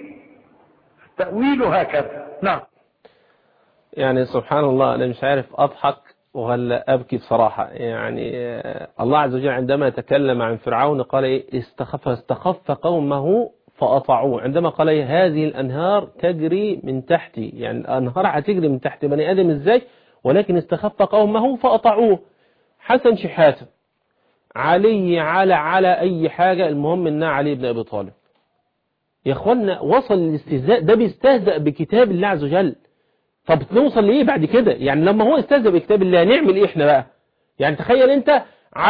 تأويل هكذا. نعم. يعني سبحان الله، أنا مش عارف أضحك ولا أبكي بصراحة. يعني الله عز وجل عندما تكلم عن فرعون قال إيه؟ استخف قومه فأطاعوه. عندما قال إيه؟ هذه الأنهار تجري من تحتي، يعني الأنهار هتجري من تحت بني آدم إزاي، ولكن استخف قومه فأطاعوه. حسن شحاتة علي على أي حاجة، المهم إنها علي بن أبي طالب. يا اخوانا وصل الاستهزاء ده، بيستهزأ بكتاب الله عز وجل. طب نوصل ليه بعد كده؟ يعني لما هو استهزأ بكتاب الله نعمل ايه احنا بقى؟ يعني تخيل انت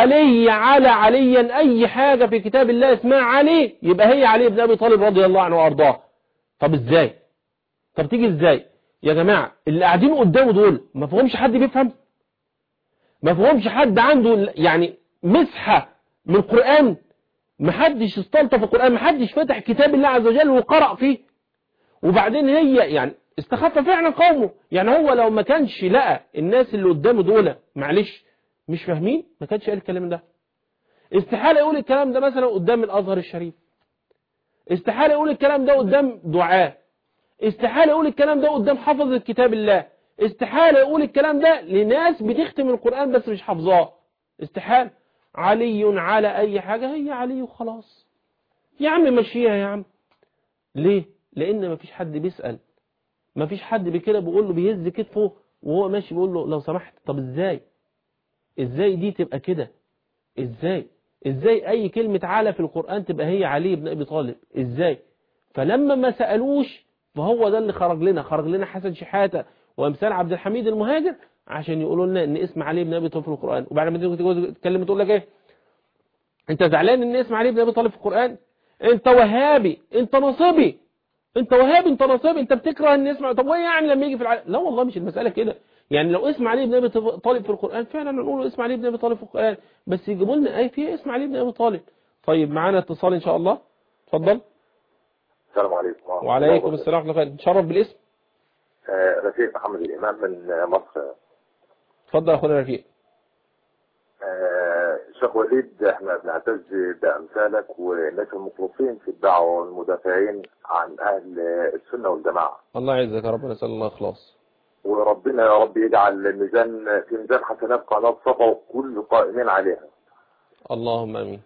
عليا اي حاجة في كتاب الله اسمها علي يبقى هي علي بن ابي طالب رضي الله عنه وارضاه. طب ازاي؟ طب تيجي ازاي يا جماعة؟ اللي قاعدين قدامه دول ما فيهمش حد بيفهم، ما فيهمش حد عنده يعني مسحة من القرآن، محدش استلطف القرآن، محدش فتح كتاب الله عز وجل وقرأ فيه. وبعدين هي يعني استخف فعلا قومه. يعني هو لو ما كانش لقى الناس اللي قدامه دول معلش مش فاهمين ما كانش قال الكلام ده. استحالة يقول الكلام ده مثلا قدام الأزهر الشريف، استحالة يقول الكلام ده قدام دعاة، استحالة يقول الكلام ده قدام حفظة كتاب الله، استحالة يقول الكلام ده لناس بتختم القرآن بس مش حافظاه. استحالة. علي على أي حاجة هي علي وخلاص. يا عم مشيها يا عم. ليه؟ لأن مفيش حد بيسأل، مفيش حد بكده بيقول له بيهز كتفه وهو ماشي بيقول له لو سمحت. طب ازاي دي تبقى كده؟ ازاي أي كلمة على في القرآن تبقى هي علي بن أبي طالب؟ ازاي؟ فلما ما سألوش فهو ده اللي خرج لنا حسن شحاتة وامثال عبد الحميد المهاجر عشان يقولوا لنا ان اسم علي بن ابي طالب في القرآن. وبعد ما تيجي تتكلم تقول لك ايه؟ انت زعلان ان اسم علي بن ابي طالب في القرآن؟ انت وهابي، انت نصبي، انت نصبي، انت بتكره ان اسم. طب وايه يعني لما يجي في لا والله مش المسألة كده. يعني لو اسم علي بن ابي طالب في القرآن فعلا نقول اسم علي بن ابي طالب في القرآن، بس يجيبوا لنا ايه فيها اسم علي بن ابي طالب. طيب معانا اتصال ان شاء الله. اتفضل. السلام عليكم. وعليكم السلام ورحمة الله. نتشرف بالاسم. رفيق محمد الإمام من مصر. اتفضل يا اخونا رفيق. شيخ وليد، احنا بنعتز بأمثالك والناس المخلصين في الدعوة والمدافعين عن أهل السنة والجماعة. الله يعزك يا رب، نسأل الله إخلاص. وربنا يا رب يجعل الميزان في ميزان حسنات قناة صفا وكل قائمين عليها. اللهم آمين.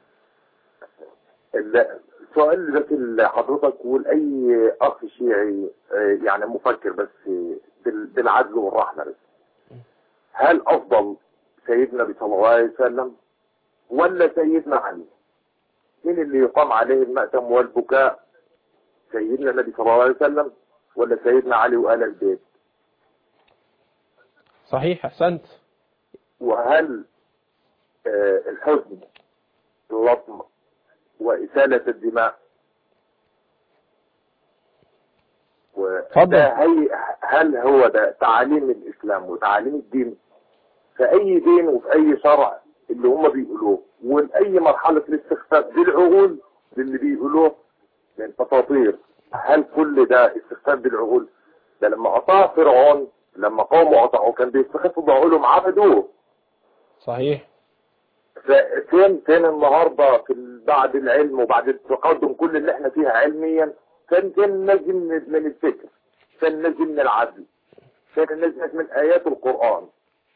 السؤال بس لحضرتك ولأي أخ شيعي يعني مفكر بس بالعدل والرحمة بس، هل أفضل سيدنا النبي صلى الله عليه وسلم ولا سيدنا علي؟ مين اللي يقام عليه المأتم والبكاء، سيدنا النبي صلى الله عليه وسلم ولا سيدنا علي وآل البيت؟ صحيح، أحسنت. وهل الحزن اللطم وإسالة الدماء هل هو ده تعاليم الإسلام وتعاليم الدين في أي دين وفي أي شرع اللي هم بيقولوه، ولأي مرحلة الاستخفاف بالعقول اللي بيقولوه من أساطير؟ هل كل ده استخفاف بالعقول؟ ده لما أطاع فرعون، لما قوموا قطعوا كان بيستخفوا بعقولهم عبدوه. صحيح. فين النهارده في بعد العلم وبعد التقدم كل اللي احنا فيها علميا، فين نجم من الفكر، فين نجم من العدل، فين نجم من آيات القرآن؟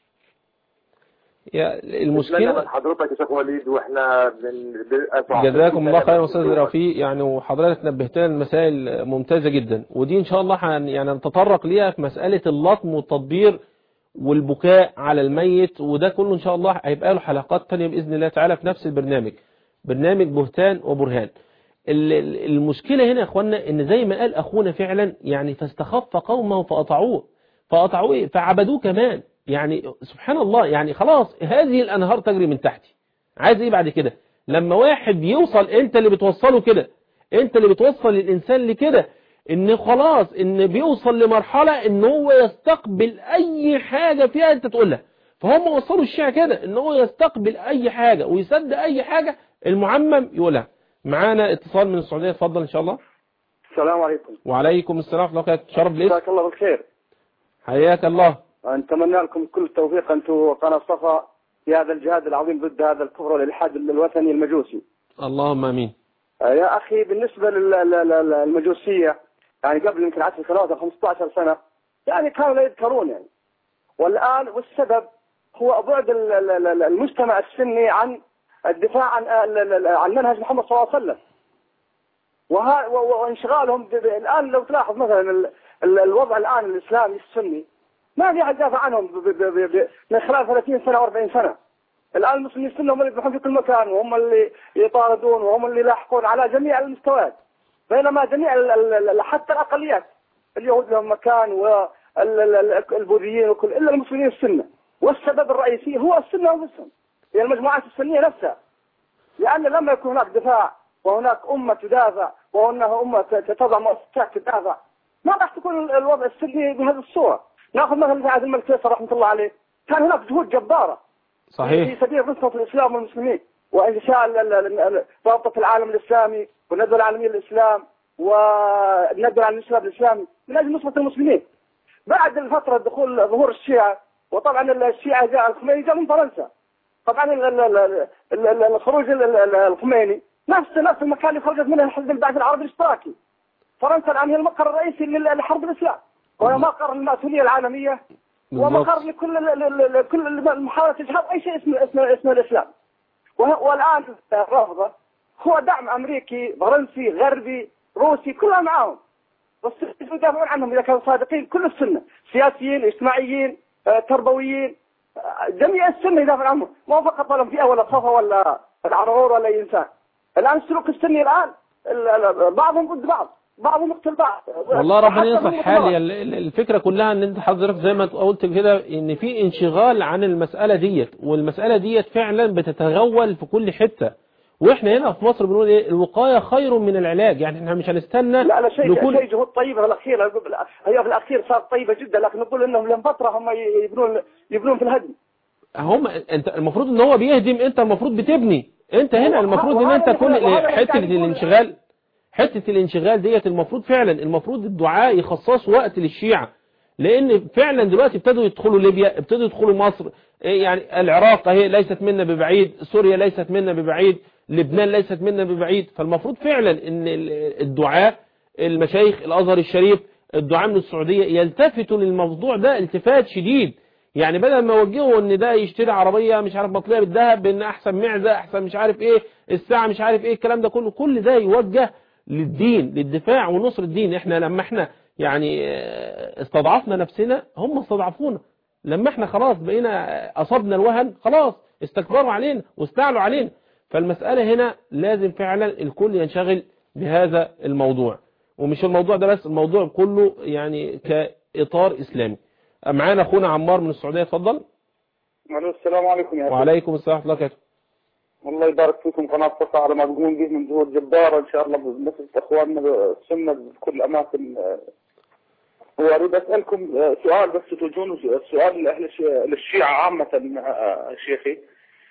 يا المشكلة من حضرتك يا شيخ وليد، واحنا جزاكم الله خير أستاذ رفيق، يعني وحضرتك نبهتنا المسائل ممتازة جدا، ودي إن شاء الله يعني نتطرق ليها في مسألة اللطم والتطبير والبكاء على الميت، وده كله إن شاء الله هيبقى له حلقات تانية بإذن الله تعالى في نفس البرنامج، برنامج بهتان وبرهان. المشكلة هنا يا أخوانا إن زي ما قال أخونا فعلا، يعني فاستخف قومه فأطاعوه إيه؟ فعبدوه كمان. يعني سبحان الله، يعني خلاص هذه الأنهار تجري من تحتي، عايز إيه بعد كده؟ لما واحد يوصل، أنت اللي بتوصله كده، أنت اللي بتوصل الإنسان لكده، إن خلاص إن بيوصل لمرحلة إن هو يستقبل أي حاجة فيها أنت تقولها. فهم وصلوا الشيعة كده، إن هو يستقبل أي حاجة ويصدق أي حاجة المعمم يقولها. معانا اتصال من السعودية، اتفضل إن شاء الله. السلام عليكم. وعليكم السلام ورحمة الله وبركاته. شرف ليك. جزاك الله بالخير. حياك الله. نتمنى لكم كل التوفيق أنتم وقناة صفا في هذا الجهاد العظيم ضد هذا الكفر والإلحاد الوثني المجوسي. اللهم آمين. يا أخي بالنسبة للمجوسية، يعني قبل يمكن 10 سنوات أو 15 سنة يعني كانوا لا يذكرون يعني، والآن والسبب هو بعد المجتمع السني عن الدفاع عن منهج محمد صلى الله عليه وسلم، وانشغالهم الآن. لو تلاحظ مثلا الوضع الآن الإسلامي السني ما في أحد يدافع عنهم من خلال 30 سنة و40 سنة. الآن المسلمين السنة هم اللي يذبحون في كل مكان، وهم اللي يطاردون، وهم اللي يلاحقون على جميع المستويات، بينما جميع حتى الأقليات، اليهود لهم مكان والبوذيين وكل، إلا المسلمين السنة. والسبب الرئيسي هو السنة أنفسهم، هي المجموعات السنية نفسها، لأن لما يكون هناك دفاع وهناك أمة تدافع وهناك أمة تضع مؤسسات تدافع، ما راح تكون الوضع السني بهذه الصورة. ناخذ مثلا في عهد الملك فيصل رحمة الله عليه، كان هناك جهود جبارة صحيح في سبيل نصرة الإسلام والمسلمين وإنشاء رابطة العالم الإسلامي والندوة العالمية للإسلام والندوة العالمية للإسلام الإسلامي من أجل نصرة المسلمين. بعد الفترة دخول ظهور الشيعة، وطبعا الشيعة جاء الخميني جاء من فرنسا، طبعا الخروج الخميني نفس المكان اللي خرجت منه حزب البعث العربي الاشتراكي. فرنسا الآن هي المقر الرئيسي لحرب الإسلام، وهي مقر الماسونية العالمية، ومقر لكل محاولة إجهاض أي شيء اسمه الإسلام. والآن الرافضة هو دعم أمريكي فرنسي غربي روسي كلها معاهم، بس يدافعون عنهم إذا كانوا صادقين. كل السنة سياسيين اجتماعيين تربويين، جميع السنة يدافع عنهم، ما فقط ولا فئة ولا صفة ولا العرور ولا أي إنسان. الآن السلوك السني الآن بعضهم ضد بعضهم يقتل بعض. والله ربنا يصلح حالي. الفكرة كلها ان انت حضرتك زي ما قلت كده ان في انشغال عن المسألة ديت، والمسألة ديت فعلا بتتغول في كل حتة. واحنا هنا في مصر بنقول ايه؟ الوقاية خير من العلاج. يعني احنا مش هنستنى. لا شيء جهود طيبة في الأخير، هي في الأخير صارت طيبة جدا، لكن نقول انهم لهم فترة هم يبنون في الهدم. انت المفروض ان هو بيهدم، انت المفروض بتبني. انت هنا المفروض ان انت كل حتة الانشغال ديت المفروض فعلا الدعاء يخصصوا وقت للشيعة، لان فعلا دلوقتي ابتدوا يدخلوا ليبيا، ابتدوا يدخلوا مصر، يعني العراق هي ليست منا ببعيد، سوريا ليست منا ببعيد، لبنان ليست منا ببعيد. فالمفروض فعلا ان الدعاء المشايخ الازهر الشريف، الدعاء من السعودية يلتفتوا للموضوع ده التفات شديد. يعني بدل ما يوجهوا ان ده يشتري عربية مش عارف مطلية بالذهب، بان احسن معزة، احسن مش عارف ايه الساعة، مش عارف ايه الكلام ده كله، كل ده يوجه للدين، للدفاع ونصر الدين. احنا لما احنا يعني استضعفنا نفسنا هم استضعفونا، لما احنا خلاص بقينا اصبنا الوهن خلاص استكبروا علينا واستعلوا علينا. فالمسألة هنا لازم فعلا الكل ينشغل بهذا الموضوع، ومش الموضوع ده بس، الموضوع كله يعني كإطار إسلامي. معانا أخونا عمار من السعودية، اتفضل. السلام عليكم يا أخي. وعليكم السلام ورحمة الله وبركاته. الله يبارك فيكم قناة صفا على ما تقومون به من جهود جبارة إن شاء الله بنصرة إخواننا السنة في كل الأماكن وأريد أسألكم سؤال بس توجهون السؤال للشيعة عامة شيخي.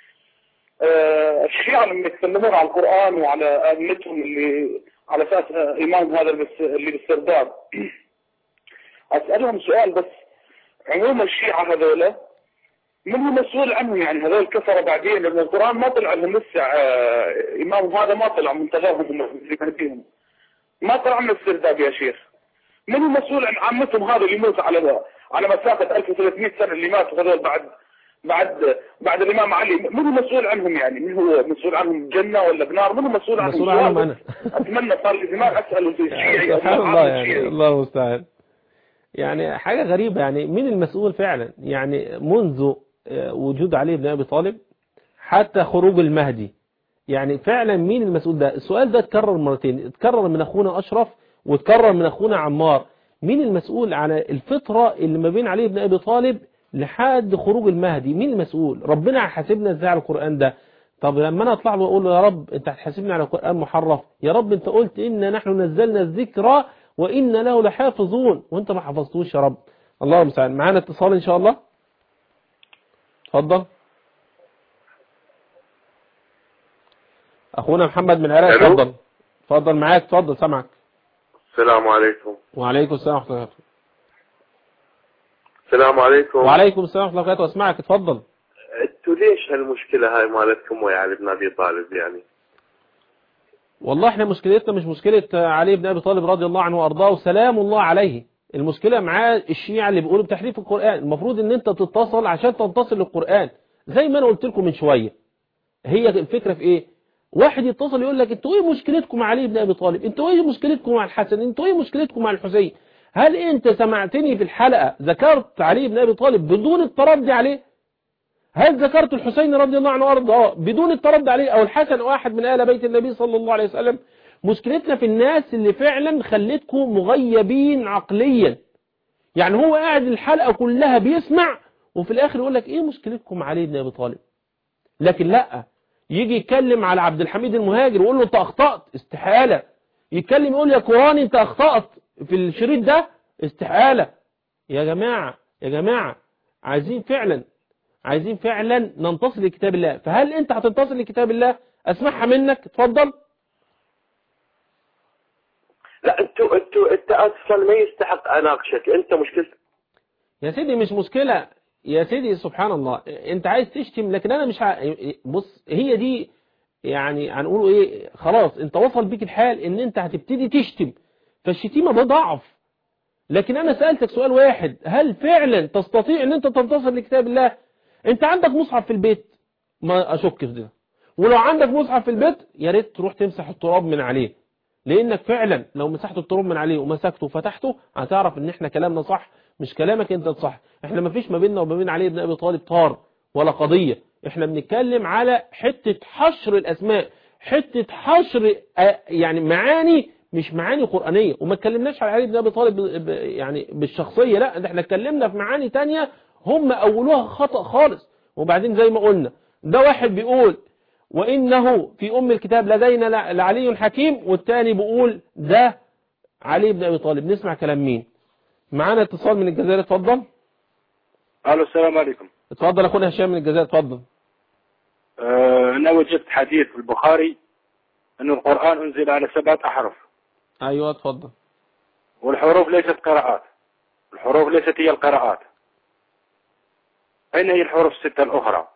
الشيعة لما يتكلمون على القرآن وعلى أئمتهم اللي على أساس إمام هذا اللي بالسرداب، أسألهم سؤال بس، عموم الشيعة هذولا من هو مسؤول عنهم؟ يعني هذول كفروا بعدين، لأن القرآن ما طلع لهم لسه، إمام هذا ما طلع منتظرهم اللي فيهم، ما طلع من السرداب يا شيخ. من هو مسؤول عن عمتهم هذا اللي يموت على مسافة 1300 سنة اللي ماتوا هذول بعد الإمام علي؟ من هو مسؤول عنهم؟ يعني من هو مسؤول عنهم جنة ولا بنار؟ من هو مسؤول عنهم؟ مسؤول عنهم أنا. أتمنى صار لي زمان أسأل الشيعي. سبحان الله، يعني الله المستعان. يعني حاجة غريبة، يعني مين المسؤول فعلا؟ يعني منذ وجود علي بن أبي طالب حتى خروج المهدي، يعني فعلا مين المسؤول؟ ده السؤال ده اتكرر مرتين، اتكرر من أخونا أشرف واتكرر من أخونا عمار. مين المسؤول على الفترة اللي ما بين علي بن أبي طالب لحد خروج المهدي؟ مين المسؤول؟ ربنا هيحاسبنا ازاي على القرآن ده؟ طب لما انا اطلع له واقول له يا رب انت هتحاسبني على القرآن محرف، يا رب انت قلت إن نحن نزلنا الذكر وإن له لحافظون، وانت ما حفظتوش يا رب. الله المستعان. معانا اتصال ان شاء الله، اتفضل اخونا محمد من العراق. اتفضل معاك، اتفضل سامعك. السلام عليكم. وعليكم السلام ورحمة الله وبركاته. السلام عليكم. وعليكم السلام ورحمة الله وبركاته، اسمعك اتفضل. انتوا ليش هالمشكلة هاي مالتكم ويا علي بن ابي طالب؟ يعني والله احنا مشكلتنا مش مشكلة علي بن ابي طالب رضي الله عنه وارضاه وسلام الله عليه، المشكلة معاه الشيعة اللي بيقولوا بتحريف القرآن. المفروض ان انت تتصل عشان تنتصل للقرآن زي ما انا قلت لكم من شوية. هي الفكرة في ايه؟ واحد يتصل يقول لك انتوا ايه مشكلتكم مع علي بن ابي طالب؟ انتوا ايه مشكلتكم مع الحسن؟ انتوا ايه مشكلتكم مع الحسين؟ هل انت سمعتني في الحلقة ذكرت علي بن ابي طالب بدون التردي عليه؟ هل ذكرت الحسين رضي الله عنه وارضاه بدون التردي عليه، او الحسن او احد من آل بيت النبي صلى الله عليه وسلم؟ مشكلتنا في الناس اللي فعلا خلتكم مغيبين عقليا. يعني هو قاعد الحلقة كلها بيسمع وفي الاخر يقول لك ايه مشكلتكم مع علي بن ابي طالب؟ لكن لا، يجي يتكلم على عبد الحميد المهاجر ويقول له انت اخطأت، استحالة. يتكلم يقول يا قراني انت اخطأت في الشريط ده، استحالة. يا جماعة عايزين فعلا ننتصر لكتاب الله. فهل انت هتنتصر لكتاب الله؟ اسمعها منك، اتفضل. لا انت اصلا ما يستحق اناقشك، انت مشكلتك يا سيدي مش مشكلة يا سيدي، سبحان الله. انت عايز تشتم لكن انا مش بص، هي دي يعني هنقوله ايه، خلاص انت وصل بيك الحال ان انت هتبتدي تشتم، فالشتيمة ده ضعف. لكن انا سألتك سؤال واحد، هل فعلا تستطيع ان انت تنتصر لكتاب الله؟ انت عندك مصحف في البيت؟ ما اشك في ده. ولو عندك مصحف في البيت يا ريت تروح تمسح التراب من عليه، لانك فعلا لو مسحت التراب من عليه ومسكته وفتحته هتعرف ان احنا كلامنا صح، مش كلامك انت صح. احنا ما فيش ما بيننا وما بين علي بن ابي طالب طار ولا قضية. احنا بنتكلم على حتة حشر الاسماء، حتة حشر يعني معاني، مش معاني قرآنية. وما اتكلمناش على علي بن ابي طالب يعني بالشخصية، لا ده احنا اتكلمنا في معاني تانية هم اولوها خطأ خالص. وبعدين زي ما قلنا، ده واحد بيقول وانه في ام الكتاب لدينا لعلي حكيم، والتاني بيقول ده علي بن ابي طالب. نسمع كلام مين؟ معانا اتصال من الجزائر، اتفضل. الو السلام عليكم. اتفضل اخونا هشام من الجزائر، اتفضل. انا وجدت حديث في البخاري انه القرآن انزل على 7 احرف. ايوه اتفضل. والحروف ليست قراءات، الحروف ليست هي القراءات. اين هي الحروف 6 الاخرى؟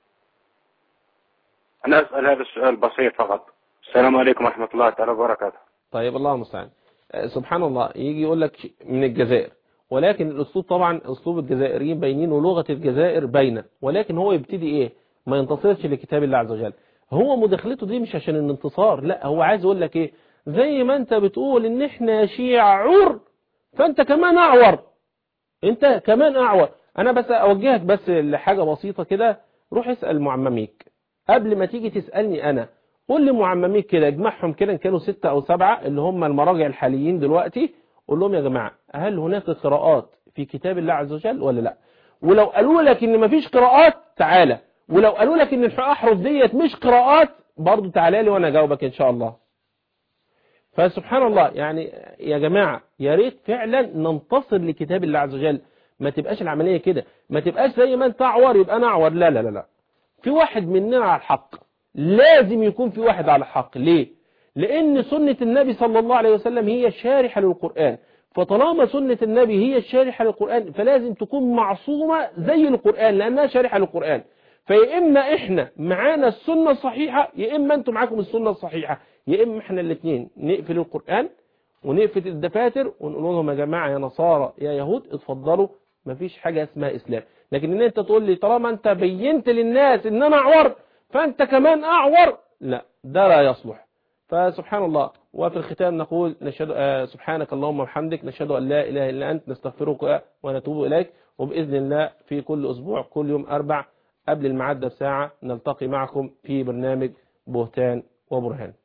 انا اسأل هذا السؤال بسيط فقط. السلام عليكم ورحمة الله تعالى وبركاته. طيب الله المستعان. سبحان الله، يجي يقول لك من الجزائر، ولكن الاسلوب طبعا اسلوب الجزائريين باينين ولغة الجزائر باينة، ولكن هو يبتدي ايه؟ ما ينتصرش لكتاب الله عز وجل. هو مداخلته دي مش عشان الانتصار، لا هو عايز يقول لك ايه، زي ما انت بتقول ان احنا شيعة عور، فانت كمان اعور، انت كمان اعور. انا بس اوجهك بس لحاجة بسيطة كده، روح اسأل معمميك قبل ما تيجي تسألني انا. قول لي معمميك كده، اجمعهم كده ان كانوا 6 أو 7 اللي هم المراجع الحاليين دلوقتي، قول لهم يا جماعة هل هناك قراءات في كتاب الله عز وجل ولا لا؟ ولو قالوا لك ان مفيش قراءات تعالى، ولو قالوا لك ان الاحرف ديت مش قراءات برضو تعالى لي وانا اجاوبك ان شاء الله. فسبحان الله يعني يا جماعة يا ريت فعلا ننتصر لكتاب الله عز وجل. ما تبقاش العملية كده، ما تبقاش زي ما انت اعور يبقى انا اعور. لا لا لا لا، في واحد مننا على الحق، لازم يكون في واحد على الحق. ليه؟ لان سنة النبي صلى الله عليه وسلم هي الشارحة للقرآن، فطالما سنة النبي هي الشارحة للقرآن فلازم تكون معصومة زي القرآن لانها شارحة للقرآن. فيا اما احنا معانا السنة الصحيحة يا اما انتم معاكم السنة الصحيحة، يا اما احنا الاثنين نقفل القرآن ونقفل الدفاتر ونقول لهم يا جماعة يا نصارى يا يهود اتفضلوا، مفيش حاجة اسمها اسلام. لكن ان انت تقول لي طالما انت بينت للناس ان انا اعور فانت كمان اعور، لا ده لا يصلح. فسبحان الله. وفي الختام نقول سبحانك اللهم وبحمدك نشهد ان لا اله الا انت نستغفرك ونتوب اليك. وباذن الله في كل اسبوع كل يوم اربع قبل الميعاد بساعة نلتقي معكم في برنامج بهتان وبرهان.